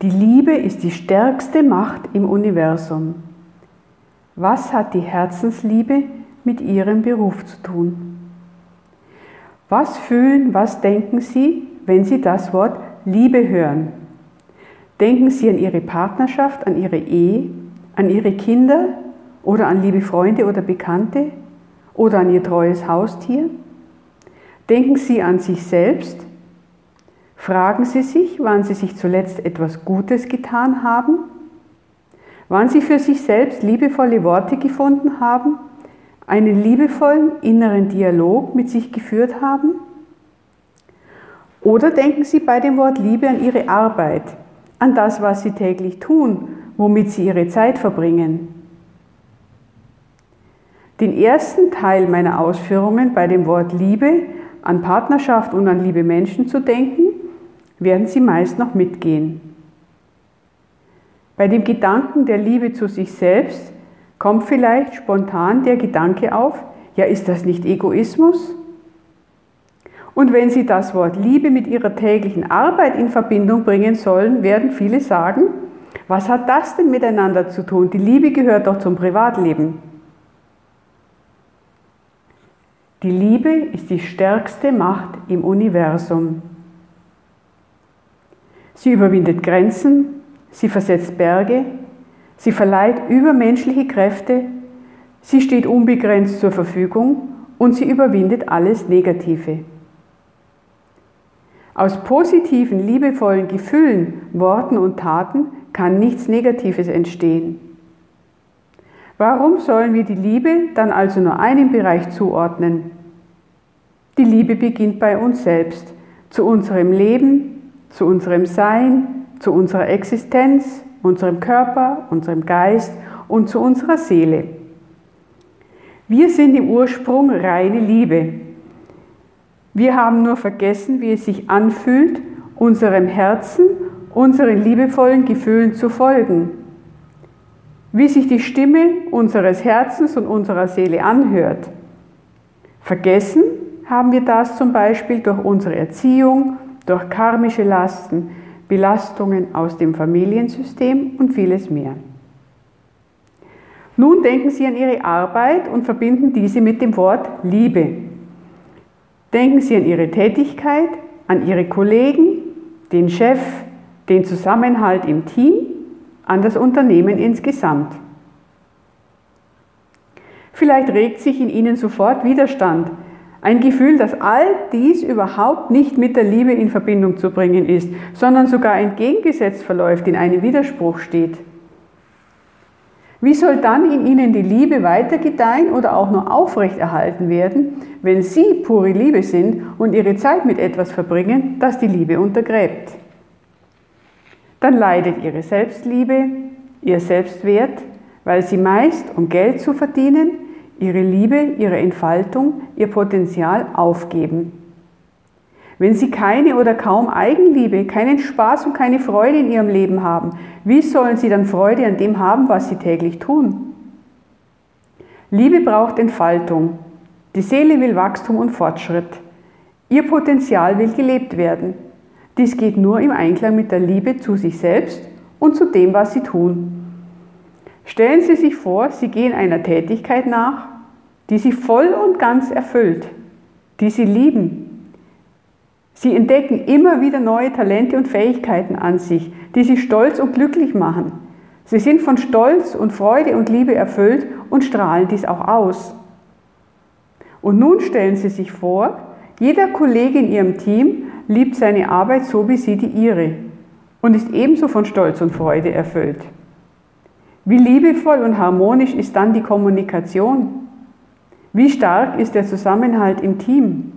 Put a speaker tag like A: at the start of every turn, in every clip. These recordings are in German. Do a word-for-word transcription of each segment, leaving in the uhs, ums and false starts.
A: Die Liebe ist die stärkste Macht im Universum. Was hat die Herzensliebe mit Ihrem Beruf zu tun? Was fühlen, was denken Sie, wenn Sie das Wort Liebe hören? Denken Sie an Ihre Partnerschaft, an Ihre Ehe, an Ihre Kinder oder an liebe Freunde oder Bekannte oder an Ihr treues Haustier? Denken Sie an sich selbst? Fragen Sie sich, wann Sie sich zuletzt etwas Gutes getan haben? Wann Sie für sich selbst liebevolle Worte gefunden haben, einen liebevollen inneren Dialog mit sich geführt haben? Oder denken Sie bei dem Wort Liebe an Ihre Arbeit, an das, was Sie täglich tun, womit Sie Ihre Zeit verbringen? Den ersten Teil meiner Ausführungen bei dem Wort Liebe, an Partnerschaft und an liebe Menschen zu denken, werden Sie meist noch mitgehen. Bei dem Gedanken der Liebe zu sich selbst kommt vielleicht spontan der Gedanke auf, ja, ist das nicht Egoismus? Und wenn Sie das Wort Liebe mit Ihrer täglichen Arbeit in Verbindung bringen sollen, werden viele sagen, was hat das denn miteinander zu tun? Die Liebe gehört doch zum Privatleben. Die Liebe ist die stärkste Macht im Universum. Sie überwindet Grenzen, sie versetzt Berge, sie verleiht übermenschliche Kräfte, sie steht unbegrenzt zur Verfügung und sie überwindet alles Negative. Aus positiven, liebevollen Gefühlen, Worten und Taten kann nichts Negatives entstehen. Warum sollen wir die Liebe dann also nur einem Bereich zuordnen? Die Liebe beginnt bei uns selbst, zu unserem Leben, zu unserem Sein, zu unserer Existenz, unserem Körper, unserem Geist und zu unserer Seele. Wir sind im Ursprung reine Liebe. Wir haben nur vergessen, wie es sich anfühlt, unserem Herzen, unseren liebevollen Gefühlen zu folgen. Wie sich die Stimme unseres Herzens und unserer Seele anhört. Vergessen haben wir das zum Beispiel durch unsere Erziehung, durch karmische Lasten, Belastungen aus dem Familiensystem und vieles mehr. Nun denken Sie an Ihre Arbeit und verbinden diese mit dem Wort Liebe. Denken Sie an Ihre Tätigkeit, an Ihre Kollegen, den Chef, den Zusammenhalt im Team, an das Unternehmen insgesamt. Vielleicht regt sich in Ihnen sofort Widerstand, ein Gefühl, dass all dies überhaupt nicht mit der Liebe in Verbindung zu bringen ist, sondern sogar entgegengesetzt verläuft, in einem Widerspruch steht. Wie soll dann in Ihnen die Liebe weiter gedeihen oder auch nur aufrechterhalten werden, wenn Sie pure Liebe sind und Ihre Zeit mit etwas verbringen, das die Liebe untergräbt? Dann leidet Ihre Selbstliebe, Ihr Selbstwert, weil Sie meist, um Geld zu verdienen, Ihre Liebe, Ihre Entfaltung, Ihr Potenzial aufgeben. Wenn Sie keine oder kaum Eigenliebe, keinen Spaß und keine Freude in Ihrem Leben haben, wie sollen Sie dann Freude an dem haben, was Sie täglich tun? Liebe braucht Entfaltung. Die Seele will Wachstum und Fortschritt. Ihr Potenzial will gelebt werden. Dies geht nur im Einklang mit der Liebe zu sich selbst und zu dem, was Sie tun. Stellen Sie sich vor, Sie gehen einer Tätigkeit nach, die Sie voll und ganz erfüllt, die Sie lieben. Sie entdecken immer wieder neue Talente und Fähigkeiten an sich, die Sie stolz und glücklich machen. Sie sind von Stolz und Freude und Liebe erfüllt und strahlen dies auch aus. Und nun stellen Sie sich vor, jeder Kollege in Ihrem Team liebt seine Arbeit so wie Sie die Ihre und ist ebenso von Stolz und Freude erfüllt. Wie liebevoll und harmonisch ist dann die Kommunikation? Wie stark ist der Zusammenhalt im Team?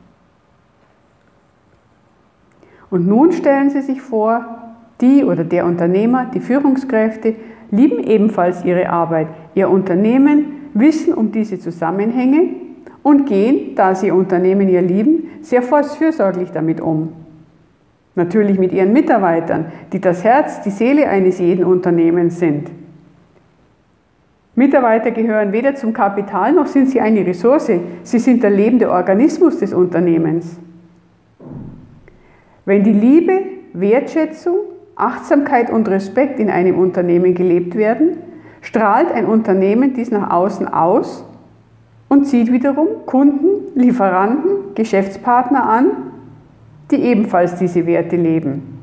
A: Und nun stellen Sie sich vor, die oder der Unternehmer, die Führungskräfte lieben ebenfalls ihre Arbeit, ihr Unternehmen, wissen um diese Zusammenhänge und gehen, da sie ihr Unternehmen ja lieben, sehr fürsorglich damit um. Natürlich mit ihren Mitarbeitern, die das Herz, die Seele eines jeden Unternehmens sind. Mitarbeiter gehören weder zum Kapital noch sind sie eine Ressource, sie sind der lebende Organismus des Unternehmens. Wenn die Liebe, Wertschätzung, Achtsamkeit und Respekt in einem Unternehmen gelebt werden, strahlt ein Unternehmen dies nach außen aus und zieht wiederum Kunden, Lieferanten, Geschäftspartner an, die ebenfalls diese Werte leben.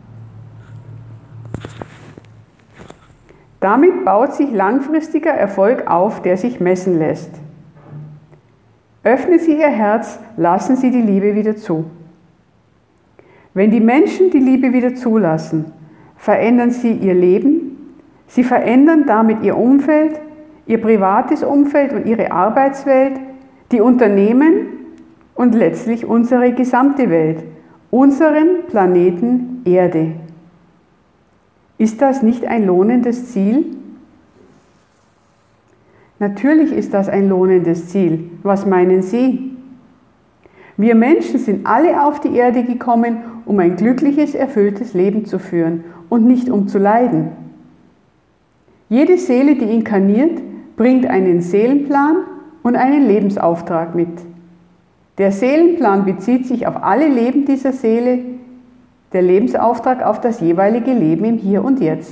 A: Damit baut sich langfristiger Erfolg auf, der sich messen lässt. Öffnen Sie Ihr Herz, lassen Sie die Liebe wieder zu. Wenn die Menschen die Liebe wieder zulassen, verändern sie ihr Leben, sie verändern damit ihr Umfeld, ihr privates Umfeld und ihre Arbeitswelt, die Unternehmen und letztlich unsere gesamte Welt, unseren Planeten Erde. Ist das nicht ein lohnendes Ziel? Natürlich ist das ein lohnendes Ziel. Was meinen Sie? Wir Menschen sind alle auf die Erde gekommen, um ein glückliches, erfülltes Leben zu führen und nicht um zu leiden. Jede Seele, die inkarniert, bringt einen Seelenplan und einen Lebensauftrag mit. Der Seelenplan bezieht sich auf alle Leben dieser Seele, der Lebensauftrag auf das jeweilige Leben im Hier und Jetzt.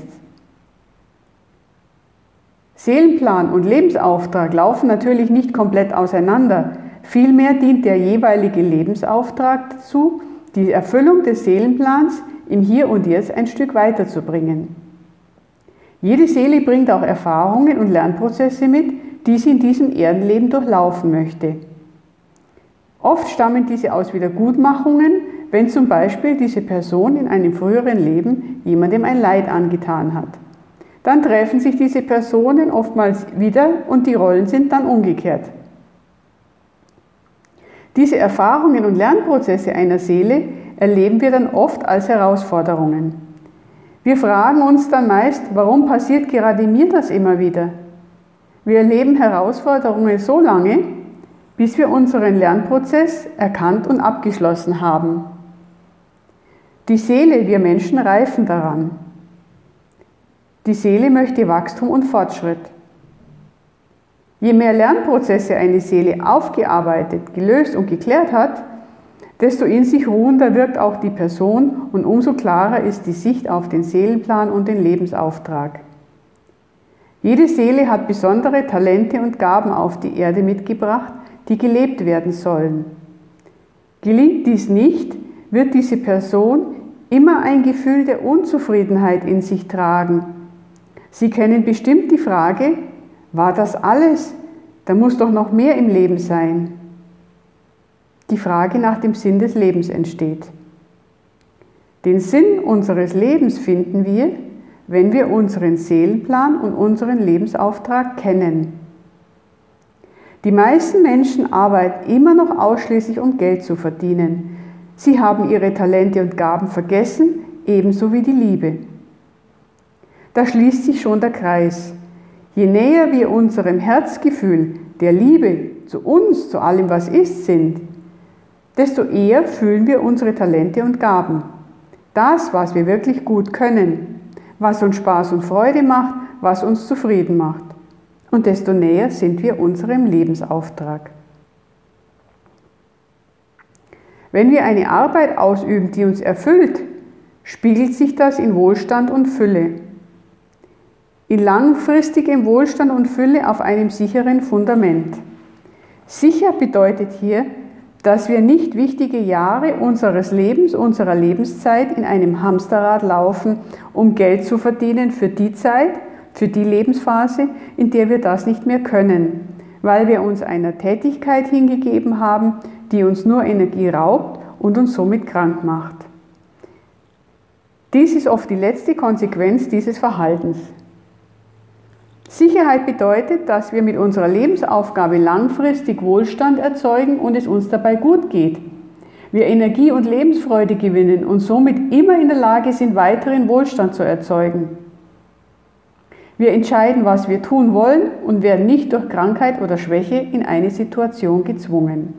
A: Seelenplan und Lebensauftrag laufen natürlich nicht komplett auseinander. Vielmehr dient der jeweilige Lebensauftrag dazu, die Erfüllung des Seelenplans im Hier und Jetzt ein Stück weiterzubringen. Jede Seele bringt auch Erfahrungen und Lernprozesse mit, die sie in diesem Erdenleben durchlaufen möchte. Oft stammen diese aus Wiedergutmachungen, wenn zum Beispiel diese Person in einem früheren Leben jemandem ein Leid angetan hat. Dann treffen sich diese Personen oftmals wieder und die Rollen sind dann umgekehrt. Diese Erfahrungen und Lernprozesse einer Seele erleben wir dann oft als Herausforderungen. Wir fragen uns dann meist, warum passiert gerade mir das immer wieder? Wir erleben Herausforderungen so lange, bis wir unseren Lernprozess erkannt und abgeschlossen haben. Die Seele, wir Menschen reifen daran. Die Seele möchte Wachstum und Fortschritt. Je mehr Lernprozesse eine Seele aufgearbeitet, gelöst und geklärt hat, desto in sich ruhender wirkt auch die Person und umso klarer ist die Sicht auf den Seelenplan und den Lebensauftrag. Jede Seele hat besondere Talente und Gaben auf die Erde mitgebracht, die gelebt werden sollen. Gelingt dies nicht, wird diese Person immer ein Gefühl der Unzufriedenheit in sich tragen. Sie kennen bestimmt die Frage, war das alles? Da muss doch noch mehr im Leben sein. Die Frage nach dem Sinn des Lebens entsteht. Den Sinn unseres Lebens finden wir, wenn wir unseren Seelenplan und unseren Lebensauftrag kennen. Die meisten Menschen arbeiten immer noch ausschließlich, um Geld zu verdienen. Sie haben ihre Talente und Gaben vergessen, ebenso wie die Liebe. Da schließt sich schon der Kreis. Je näher wir unserem Herzgefühl, der Liebe, zu uns, zu allem, was ist, sind, desto eher fühlen wir unsere Talente und Gaben. Das, was wir wirklich gut können, was uns Spaß und Freude macht, was uns zufrieden macht. Und desto näher sind wir unserem Lebensauftrag. Wenn wir eine Arbeit ausüben, die uns erfüllt, spiegelt sich das in Wohlstand und Fülle. In langfristigem Wohlstand und Fülle auf einem sicheren Fundament. Sicher bedeutet hier, dass wir nicht wichtige Jahre unseres Lebens, unserer Lebenszeit in einem Hamsterrad laufen, um Geld zu verdienen für die Zeit, für die Lebensphase, in der wir das nicht mehr können, weil wir uns einer Tätigkeit hingegeben haben, die uns nur Energie raubt und uns somit krank macht. Dies ist oft die letzte Konsequenz dieses Verhaltens. Sicherheit bedeutet, dass wir mit unserer Lebensaufgabe langfristig Wohlstand erzeugen und es uns dabei gut geht. Wir Energie und Lebensfreude gewinnen und somit immer in der Lage sind, weiteren Wohlstand zu erzeugen. Wir entscheiden, was wir tun wollen und werden nicht durch Krankheit oder Schwäche in eine Situation gezwungen.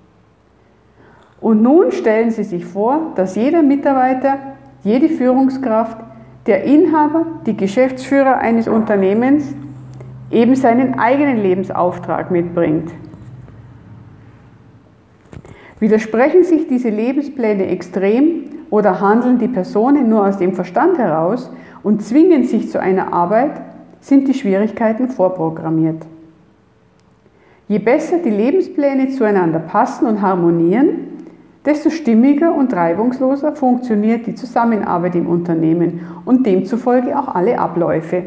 A: Und nun stellen Sie sich vor, dass jeder Mitarbeiter, jede Führungskraft, der Inhaber, die Geschäftsführer eines Unternehmens eben seinen eigenen Lebensauftrag mitbringt. Widersprechen sich diese Lebenspläne extrem oder handeln die Personen nur aus dem Verstand heraus und zwingen sich zu einer Arbeit, sind die Schwierigkeiten vorprogrammiert. Je besser die Lebenspläne zueinander passen und harmonieren, desto stimmiger und reibungsloser funktioniert die Zusammenarbeit im Unternehmen und demzufolge auch alle Abläufe.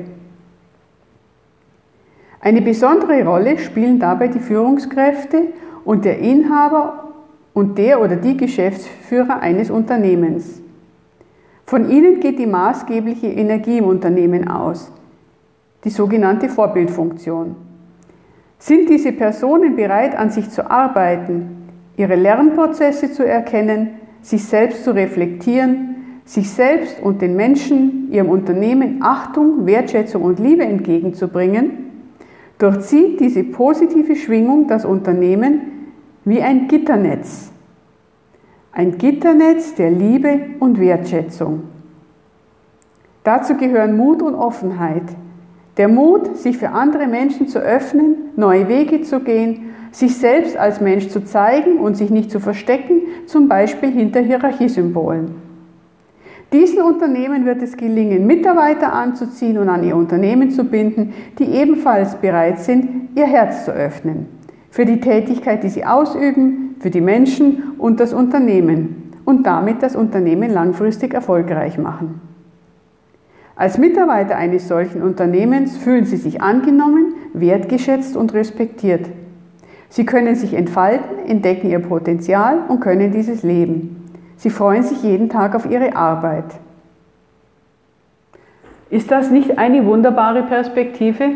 A: Eine besondere Rolle spielen dabei die Führungskräfte und der Inhaber und der oder die Geschäftsführer eines Unternehmens. Von ihnen geht die maßgebliche Energie im Unternehmen aus, die sogenannte Vorbildfunktion. Sind diese Personen bereit, an sich zu arbeiten, ihre Lernprozesse zu erkennen, sich selbst zu reflektieren, sich selbst und den Menschen, ihrem Unternehmen Achtung, Wertschätzung und Liebe entgegenzubringen, durchzieht diese positive Schwingung das Unternehmen wie ein Gitternetz. Ein Gitternetz der Liebe und Wertschätzung. Dazu gehören Mut und Offenheit. Der Mut, sich für andere Menschen zu öffnen, neue Wege zu gehen, sich selbst als Mensch zu zeigen und sich nicht zu verstecken, zum Beispiel hinter Hierarchiesymbolen. Diesen Unternehmen wird es gelingen, Mitarbeiter anzuziehen und an ihr Unternehmen zu binden, die ebenfalls bereit sind, ihr Herz zu öffnen. Für die Tätigkeit, die sie ausüben, für die Menschen und das Unternehmen und damit das Unternehmen langfristig erfolgreich machen. Als Mitarbeiter eines solchen Unternehmens fühlen Sie sich angenommen, wertgeschätzt und respektiert. Sie können sich entfalten, entdecken Ihr Potenzial und können dieses leben. Sie freuen sich jeden Tag auf Ihre Arbeit. Ist das nicht eine wunderbare Perspektive?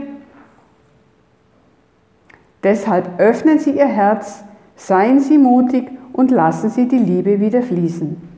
A: Deshalb öffnen Sie Ihr Herz, seien Sie mutig und lassen Sie die Liebe wieder fließen.